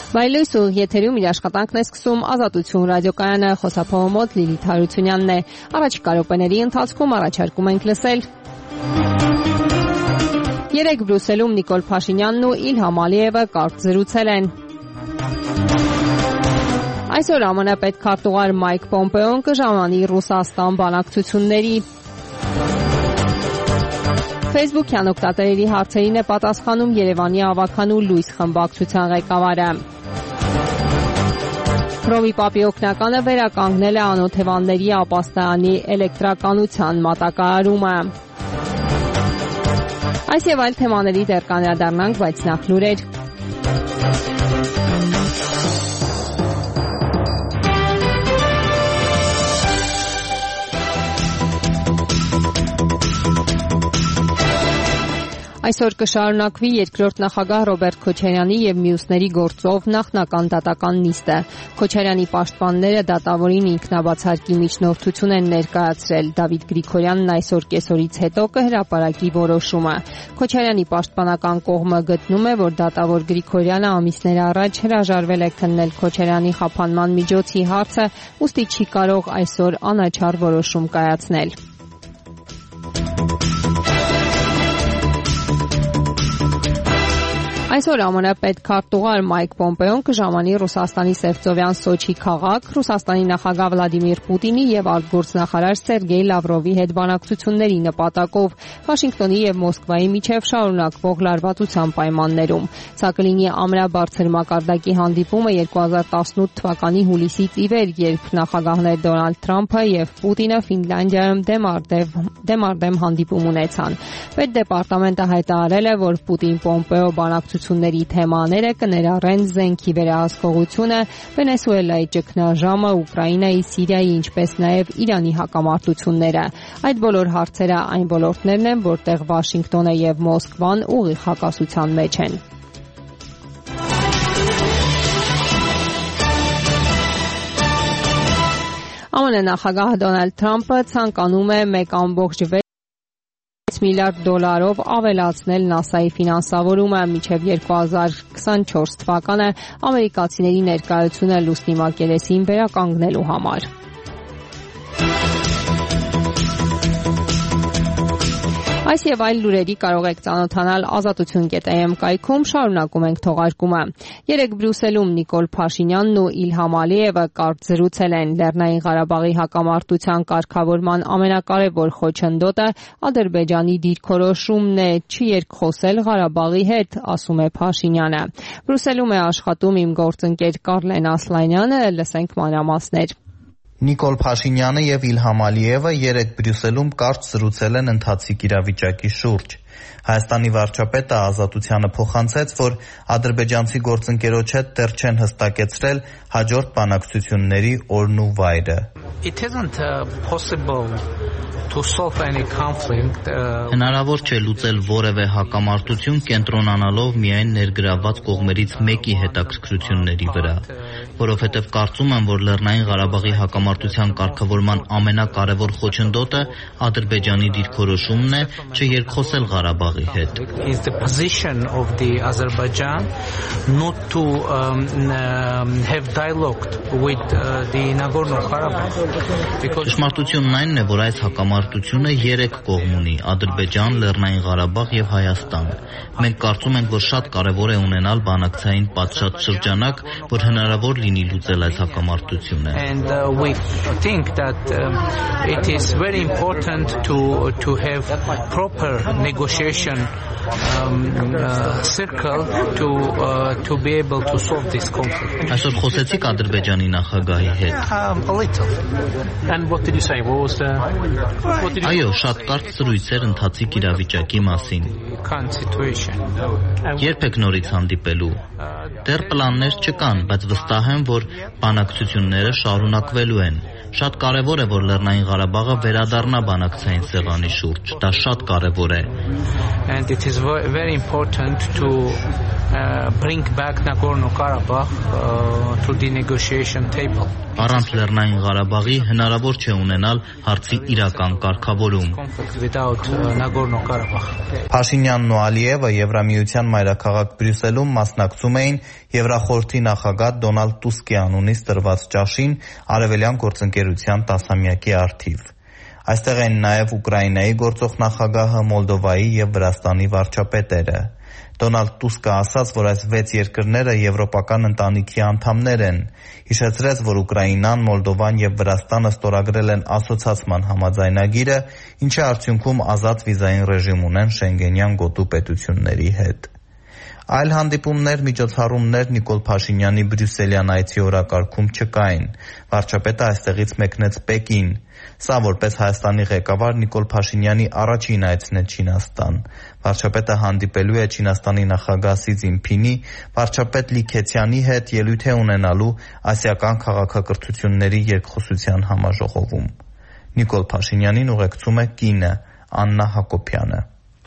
Վայելույս ու եթերում իր աշխատանքն է սկսում Ազատություն ռադիոկայանը, խոսափողը մոտ Լիլիթ Հարությունյանն է։ Առաջիկա րոպեների ընթացքում առաջարկում ենք լսել. Երեկ Բրյուսելում Նիկոլ Փաշինյանն ու Իլհամ Ալիևը կարճ զրուցել են։ Այսօր ԱՄՆ պետքարտուղար Մայք Պոմպեոն կժամանի Ռուսաստան բանակցությունների։ Facebook-յան օգտատերերի հարցերին է պատասխանում Երևանի ավագանու Լույս խմբակցության ղեկավարը։ Հռոմի Պապի օգնականը վերականգնել է անօթևանների ապաստարանի էլեկտրականության մատակարարումը։ Այս եւ այլ թեմաների դեռ կանդրադառնանք, բայց նախ լուրեր։ Այսօր կշարունակվի երկրորդ նախագահ Ռոբերտ Քոչարյանի եւ մյուսների գործով նախնական դատական նիստը։ Քոչարյանի պաշտպանները դատավորին ինքնաբացարկի միջնորդություն են ներկայացրել։ Դավիթ Գրիգորյանն այսօր կեսօրից հետո կհրապարակի որոշումը։ Քոչարյանի պաշտպանական կողմը գտնում է, որ դատավոր Գրիգորյանը ամիսներ առաջ հրաժարվել է քննել Քոչարյանի խափանման միջոցի հարցը, ուստի չի կարող այսօր անաչառ որոշում կայացնել։ Այսօր ԱՄՆ պետքարտուղար Մայք Պոմպեոն կժամանի Ռուսաստանի Սևծովյան Սոչի քաղաք, Ռուսաստանի նախագահ Վլադիմիր Պուտինի եւ արտգործնախարար Սերգեյ Լավրովի հետ բանակցությունների նպատակով Վաշինգտոնի եւ Մոսկվայի միջև շարունակվող լարվածության պայմաններում։ Սա կլինի ամենաբարձր մակարդակի հանդիպումը 2018 թվականի հուլիսից ի վեր, երբ նախագահներ Դոնալդ Թրամփը եւ Պուտինը Ֆինլանդիայում դեմ հանդիպում ունեցան։ Պետդեպարտամենտը հայտարարել է, որ Պուտին-Պոմպեո բանակցությունների թեմաները կներառեն զենքի վերահսկողությունը, Վենեսուելայի ճգնաժամը, Ուկրաինայի, Սիրիայի, ինչպես նաև Իրանի հակամարտությունները։ Այդ բոլոր հարցերը այն ոլորտներն են, որտեղ Վաշինգտոնը եւ Մոսկվան ուղիղ հակասության մեջ են։ ԱՄՆ նախագահ Դոնալդ Թրամփը ցանկանում է 1.6 միլիարդ դոլարով ավելացնել ՆԱՍԱ-ի ֆինանսավորումը մինչև 2024 թվականը ամերիկացիների ներկայությունը լուսնի մակերեսին վերականգնելու համար։ Այս եւ այլ լուրերի կարող եք ծանոթանալ Ազատություն.am կայքում, շարունակում ենք թողարկումը։ Երեկ Բրյուսելում Նիկոլ Փաշինյանն ու Իլհամ Ալիևը կարճ զրուցել են։ Լեռնային Ղարաբաղի հակամարտության կարգավորման ամենակարևոր խոչընդոտը Ադրբեջանի դիրքորոշումն է, չի երկխոսել Ղարաբաղի հետ, ասում է Փաշինյանը։ Բրյուսելում է աշխատում իմ գործընկեր Կարլեն Ասլանյանը, լսենք մանրամասներ։ Նիկոլ Փաշինյանը եւ Իլհամ Ալիևը երեկ Բրյուսելում կարճ զրուցել են ընթացիկ իրավիճակի շուրջ։ Հայաստանի վարչապետը Ազատությանը փոխանցեց, որ ադրբեջանցի գործընկերոջ հետ դեռ չեն հստակեցրել հաջորդ բանակցությունների օրն ու վայրը։ Հնարավոր չէ լուծել որևէ հակամարտություն կենտրոնանալով միայն ներգրավված կողմերից մեկի հետաքրքրությունների վրա, որովհետև կարծում եմ, որ Լեռնային Ղարաբաղի հակամարտության կարգավորման ամենակարևոր խոչընդոտը Ադրբեջանի դիրքորոշումն է չերկխոսել Ղարաբաղի հետ։ Ճշմարտությունն այնն է, որ այս հակամարտությունը երեք կողմ ունի՝ Ադրբեջան, Լեռնային Ղարաբաղ եւ Հայաստան։ Մենք կարծում ենք, որ շատ կարևոր է ունենալ բանակցային պատշաճ շրջանակ, որ հնարավոր լինի լուծել այս հակամարտությունը։ Այսօր խոսեցիք Ադրբեջանի նախագահի հետ։ Այո, շատ կարճ զրույց էր ընթացիկ իրավիճակի մասին։ Երբ եք նորից հանդիպելու։ Դեռ պլաններ չկան, բայց վստահ եմ, որ բանակցությունները շարունակվելու են։ Շատ կարևոր է, որ Լեռնային Ղարաբաղը վերադառնա բանակցային սեղանի շուրջ։ Դա շատ կարևոր է։ and it is very important to bring back Nagorno-Karabakh to the negotiation table. Առանց Լեռնային Ղարաբաղի հնարավոր չէ ունենալ հարցի իրական կարգավորում։ Փաշինյանն ու Ալիևը Եվրամիության մայրաքաղաք Բրյուսելում մասնակցում էին Եվրախորհրդի նախագահ Դոնալդ Տուսկի անունից տրված ճաշին Արևելյան գործընկերության 10-ամյակի առթիվ։ Այստեղ են նաև Ուկրաինայի գործող նախագահը, Մոլդովայի և Վրաստանի վարչապետերը։ Դոնալդ Տուսկը ասաց, որ այս 6 երկրները եվրոպական ընտանիքի անդամներ են։ Հիշեցրեց, որ Ուկրաինան, Մոլդովան և Վրաստանը ստորագրել են ասոցացման համաձայնագիրը, ինչի արդյունքում ազատ վիզային ռեժիմ ունեն Շենգենյան գոտու պետությունների հետ։ Այլ հանդիպումներ, միջոցառումներ Նիկոլ Փաշինյանի Բրյուսելյան այցի օրակարգում չկային։ Վարչապետը այստեղից մեկնեց Պեկին։ Սա որպես Հայաստանի ղեկավար Նիկոլ Փաշինյանի առաջին այցն է Չինաստան։ Վարչապետը հանդիպելու է Չինաստանի նախագահ Սի Ցզինփինի, վարչապետ Լի Քեցյանի հետ ելույթ է ունենալու ասիական քաղաքակրթությունների երկխոսության համաժողովում։ Նիկոլ Փաշինյանին ուղեկցում է կինը Աննա Հակոբյանը։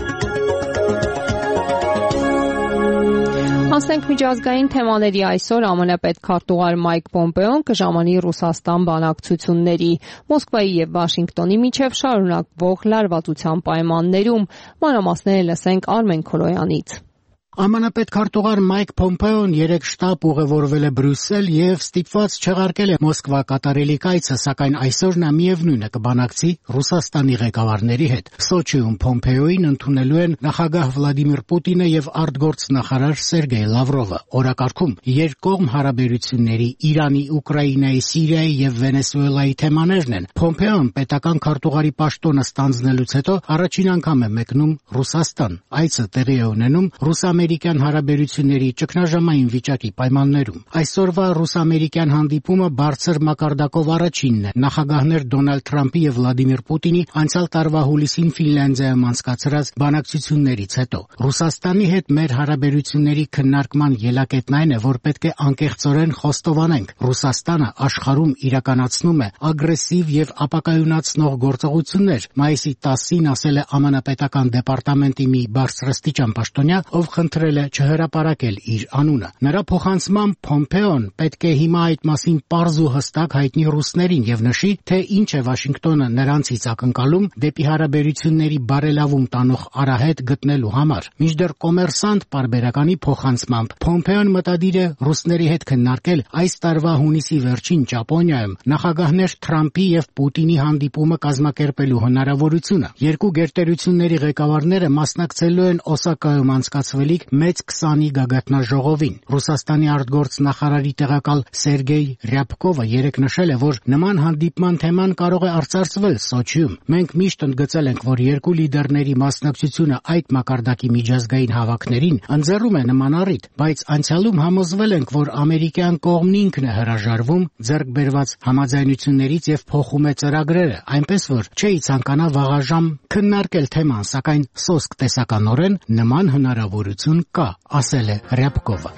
Անցնենք միջազգային թեմաների այսօր ԱՄՆ պետքարտուղար Մայք Պոմպեոն կժամանի Ռուսաստան բանակցությունների Մոսկվայի եւ Վաշինգտոնի միջև շարունակվող լարվածության պայմաններում։ Մանրամասները լսենք Արմեն Քոլոյանից։ ԱՄՆ պետքարտուղար Մայք Պոմպեոն երեկ շտապ ուղևորվել է Բրյուսել եւ ստիպված չեղարկել է Մոսկվա կատարելի կայցը, սակայն այսօր նա միևնույնը կբանակցի Ռուսաստանի ղեկավարների հետ։ Սոչիում Պոմպեոին ընդունելու են նախագահ Վլադիմիր Պուտինը եւ արտգործնախարար Սերգեյ Լավրովը։ Օրակարգում երկկողմ հարաբերությունների, Իրանի, Ուկրաինայի, Սիրիայի եւ Վենեսուելայի թեմաներն են։ Պոմպեոն պետական քարտուղարի պաշտոնը ստանձնելուց հետո առաջին անգամ է մեկնում Ռուսաստան։ Այցը տեղի է ունենում ռուս-ամերիկյան հարաբերությունների ճգնաժամային վիճակի պայմաններում։ Այսօրվա ռուս-ամերիկյան հանդիպումը բարձր մակարդակով առաջինն է նախագահներ Դոնալդ Թրամփի եւ Վլադիմիր Պուտինի անցյալ տարվա հուլիսին Ֆինլանդիայում անցկացրած բանակցություններից հետո։ Ռուսաստանի հետ մեր հարաբերությունների քննարկման ելակետն այն է, որ պետք է անկեղծորեն խոստովանենք։ Ռուսաստանը աշխարհում իրականացնում է ագրեսիվ եւ ապակայունացնող գործողություններ։ Մայիսի 10-ին ասել է ԱՄՆ պետական դեպարտամենտի մի բարձրաստիճան պաշտոնյա, ով խնդրել է չհրապարակել իր անունը։ Նրա փոխանցմամբ Պոմպեոն պետք է հիմա այդ մասին պարզ ու հստակ հայտնի ռուսներին եւ նշի, թե ինչ է Վաշինգտոնը նրանցից ակնկալում դեպի հարաբերությունների բարելավում տանող արահետ գտնելու համար։ Մինչդեռ Կոմերսանտ պարբերականի փոխանցմամբ Պոմպեոն մտադիր է ռուսների հետ քննարկել այս տարվա հունիսի վերջին Ճապոնիայում նախագահներ Թրամփի եւ Պուտինի հանդիպումը կազմակերպելու հնարավորությունը։ Երկու գերտերությունների ղեկավարները մասնակցելու են Օսակայում անցկացվելիք մեծ 20-ի գագաթնաժողովին։ Ռուսաստանի արտգործնախարարի տեղակալ Սերգեյ Ռյաբկովը երեկ նշել է, որ նման հանդիպման թեման կարող է արծարծվել Սոչիում։ Մենք միշտ ընդգծել ենք, որ երկու լիդերների մասնակցությունը այդ մակարդակի միջազգային հավաքներին ընձեռում է նման առիթ, բայց անցյալում համոզվել ենք, որ ամերիկյան կողմն ինքն է հրաժարվում ձեռք բերված համաձայնություններից եւ փոխում է ծրագրերը, այնպես որ չէի ցանկանա վաղաժամ քննարկել թեման, սակայն սոսկ տեսականորեն նման հնարավորություն կա, ասել է Ռյաբկովը։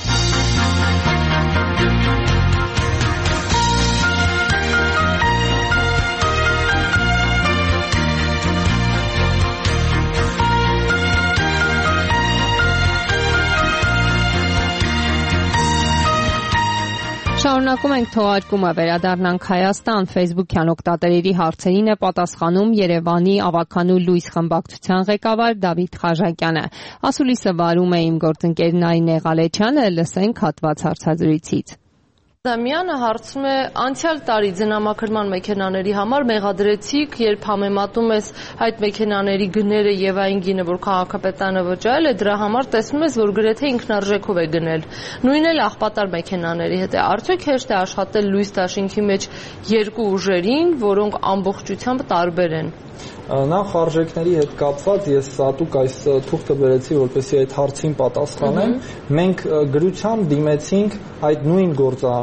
Շարունակում ենք թողարկումը, վերադառնանք Հայաստան։ Facebook-յան օգտատերերի հարցերին է պատասխանում Երևանի Ավագանու լույս խմբակցության ղեկավար Դավիթ Խաժակյանը։ Ասուլիսը վարում է իմ գործընկեր Նարինե Ղալեչյանը, լսենք հատված հարցազրույցից։ Դամյանը հարցում է, անցյալ տարի ձնամաքրման մեքենաների համար մեղադրեցիք, երբ համեմատում ես այդ մեքենաների գները եւ այն գինը, որ քաղաքապետարանը վճարել է, դրա համար տեսնում ես, որ գրեթե ինքնարժեքով է գնել։ Նույնն էլ աղբատար մեքենաների հետ է։ Արդյոք հեշտ է աշխատել լույս դաշինքի մեջ երկու ուժերին, որոնք ամբողջությամբ տարբեր են։ Նախ արժեքների հետ կապված ես սատուկ այս թուղթը բերեցի, որպեսզի այդ հարցին պատասխանեմ։ Մենք գրությամբ դիմեցինք այդ նույն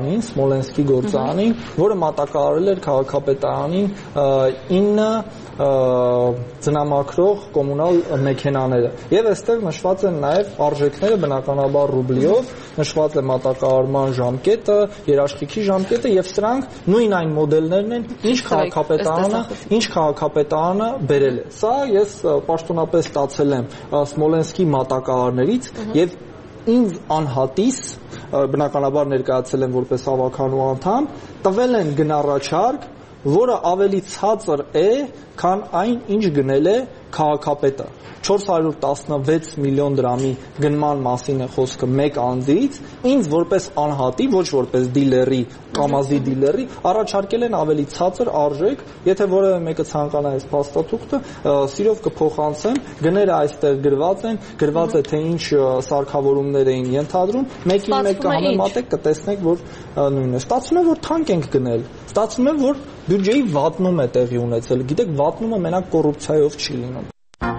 գործարանին, Սմոլենսկի գործարանին, որը մատակարարել էր քաղաքապետարանին 9 ծնամաքրող կոմունալ մեքենաները։ Եվ այստեղ նշված են նաև արժեքները բնականաբար ռուբլիով, նշված է մատակարարման ժամկետը, երաշխիքի ժամկետը եւ սրանք նույն այն մոդելներն են, ինչ քաղաքապետարանը բերել է։ Սա ես պաշտոնապես ստացել եմ Սմոլենսկի մատակարարներից եւ ինձ անհատիս բնականաբար ներկայացել եմ որպես հավաքանու անդամ, տվել են գնառաչարկ, որը ավելի ցածր է, քան այն, ինչ գնել է քաղաքապետը։ 416 միլիոն դրամի գնման մասին է խոսքը մեկ անձից, ինձ որպես անհատի, ոչ որպես դիլերի, կամազի դիլերի, առաջարկել են ավելի ցածր արժեք, եթե որևէ մեկը ցանկանա այս փաստաթուղթը, սիրով կփոխանցեմ, գները այստեղ գրված է թե ինչ սարքավորումներ էին ենթադրում, մեկին մեկ կհամեմատեք, կտեսնեք, որ նույնն է։ Ստացվում է, որ թանկ ենք գնել, ստացվում է, որ բյուջեի վատնում է տեղի ունեցել, գիտեք, վատնումը մենակ կոռուպցիայով չի լինում։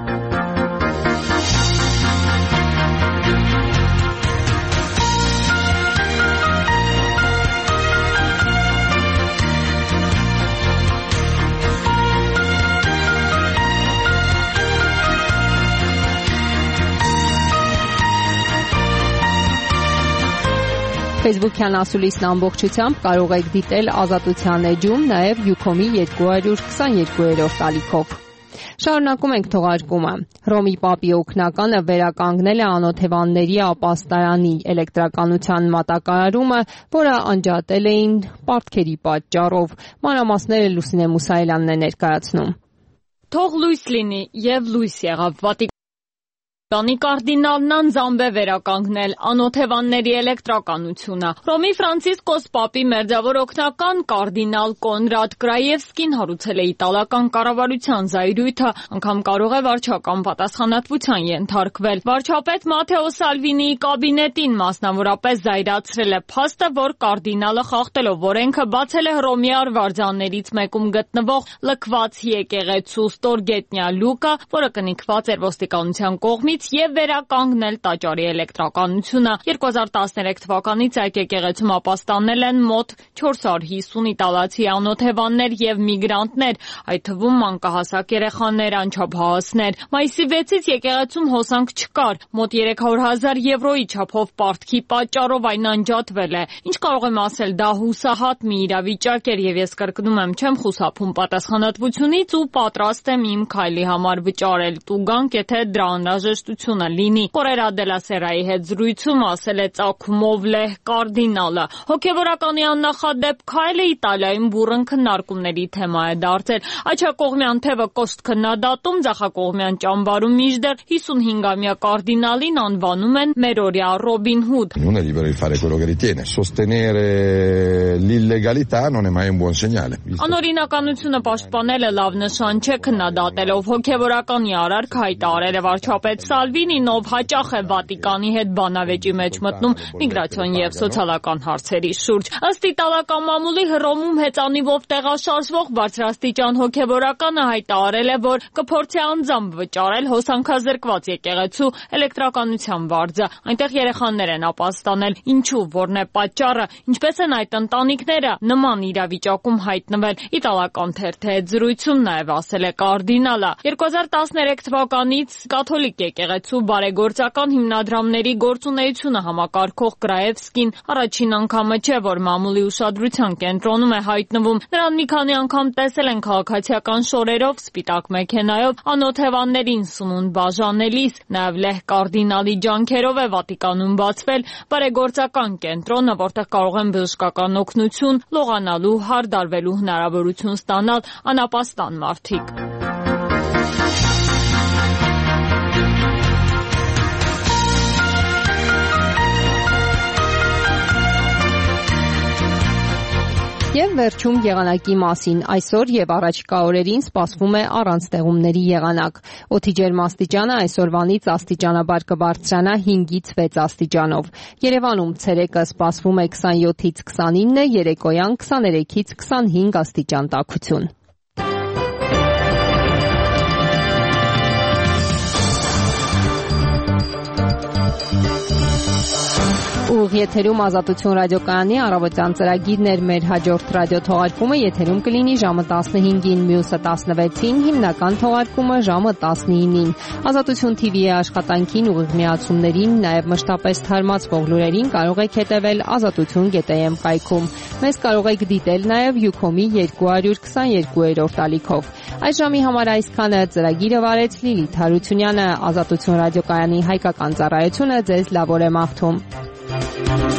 Facebook-յան ասուլիսն ամբողջությամբ կարող եք դիտել Ազատության էջում, նաև Յուքոմի 222-րդ ալիքով։ Շարունակում ենք թողարկումը։ Հռոմի Պապի օգնականը վերականգնել է անօթևանների ապաստարանի էլեկտրականության մատակարարումը, որը անջատել էին պարտքերի պատճառով։ Մանրամասները Լուսինե Մուսայելյանն է ներկայացնում։ Թող լույս լինի եւ լույս եղավ Վատիկանի կարդինալն անձամբ է վերականգնել անօթևանների էլեկտրականությունը։ Հռոմի Ֆրանցիսկոս Պապի մերձավոր օգնական կարդինալ Կոնրադ Կրաևսկին հարուցել է իտալական կառավարության զայրույթը, անգամ կարող է վարչական պատասխանատվության ենթարկվել։ Վարչապետ Մաթեո Սալվինիի կաբինետին մասնավորապես զայրացրել է փաստը, որ կարդինալը խախտելով օրենքը բացել է Հռոմի արվարձաններից մեկում գտնվող լքված եկեղեցու ստորգետնյա լուկը, որը կնքված էր ոստիկանության կողմից եւ վերականգնել տաճարի էլեկտրականությունը։ 2013 թվականից այդ եկեղեցում ապաստանել են մոտ 450 իտալացի անօթևաններ եւ միգրանտներ, այդ թվում մանկահասակ երեխաներ, անչափահասներ։ Մայիսի 6-ից եկեղեցում հոսանք չկար, մոտ 300,000 եվրոյի չափով պարտքի պատճառով այն անջատվել է։ Ինչ կարող եմ ասել, դա հուսահատ մի իրավիճակ էր եւ ես կրկնում եմ, չեմ խուսափում պատասխանատվությունից ու պատրաստ եմ իմ քայլի համար վճարել տուգանք, եթե դրա անհրաժեշտությունը լինի։ Կորերա դելա Սերայի հետ զրույցում ասել է ծագումով լեհ կարդինալը։ Հոգևորականի աննախադեպ քայլը Իտալիայում բուռն քննարկումների թեմա է դարձել։ Աջակողմյան թևը կոշտ քննադատում, ձախակողմյան ճամբարում մինչդեռ 55-ամյա կարդինալին անվանում են մերօրյա Ռոբին Հուդ։ Uno è libero di fare quello che ritiene. Sostenere l'illegalità non è mai un buon segnale. Անօրինականությունը պաշտպանելը լավ նշան չէ քննադատելով հոգևորականի արարք հայտարարել է վարչապետ Սալվինին, ով հաճախ է Վատիկանի հետ բանավեճի մեջ մտնում միգրացիոն եւ սոցիալական հարցերի շուրջ։ Ըստ իտալական մամուլի Հռոմում հեծանիվով տեղաշարժվող բարձրաստիճան հոգևորականը հայտարարել է, որ կփորձի անձամբ վճարել հոսանքազրկված եկեղեցու էլեկտրականության վարձը։ Այնտեղ երեխաներ են ապաստանել։ Ինչու, որն է պատճառը, ինչպես են այդ ընտանիքները նման իրավիճակում հայտնվել։ Իտալական թերթի հետ զրույցում նաև ասել է կարդինալը։ 2013 թվականից կաթոլիկ եկեղեցու բարեգործական հիմնադրամների գործունեությունը համակարգող Կրաևսկին առաջին անգամը չէ, որ մամուլի ուշադրության կենտրոնում է հայտնվում։ Նրան մի քանի անգամ տեսել են քաղաքացիական շորերով, սպիտակ մեքենայով, անօթևաններին սնունդ բաժանելիս, նաև լեհ կարդինալի ջանքերով է Վատիկանում բացվել բարեգործական կենտրոնը, որտեղ կարող են բժշկական օգնություն, լողանալու, հարդարվելու հնարավորություն ստանալ անապաստան մարդիկ։ Եվ վերջում եղանակի մասին։ Այսօր եւ առաջիկա օրերին սպասվում է առանց ձեղումների եղանակ։ Օդի ջերմաստիճանը այսօրվանից աստիճանաբար կբարձրանա 5-ից 6 աստիճանով։ Երևանում ցերեկը սպասվում է 27-ից 29, երեկոյան 23-ից 25 աստիճան տաքություն։ Ուղիղ եթերում Ազատություն ռադիոկայանի առավոտյան ծրագիրներ մեր հաջորդ ռադիոթողարկումը եթերում կլինի ժամը 15-ին, մյուսը 16-ին, հիմնական թողարկումը ժամը 19-ին։ Ազատություն TV-ի աշխատանքին, ուղիղ միացումներին, նաև մշտապես թարմացվող լուրերին կարող եք հետևել azatutun.am կայքում։ Մեզ կարող եք դիտել նաև Ucom-ի 222-րդ ալիքով։ Այս ժամի համար այսքանը ծրագիրը վարեց Լիլիթ Հարությունյանը, Ազատություն ռադիոկայանի հայկական ծառայությունը ձեզ լավ օր է մաղթում։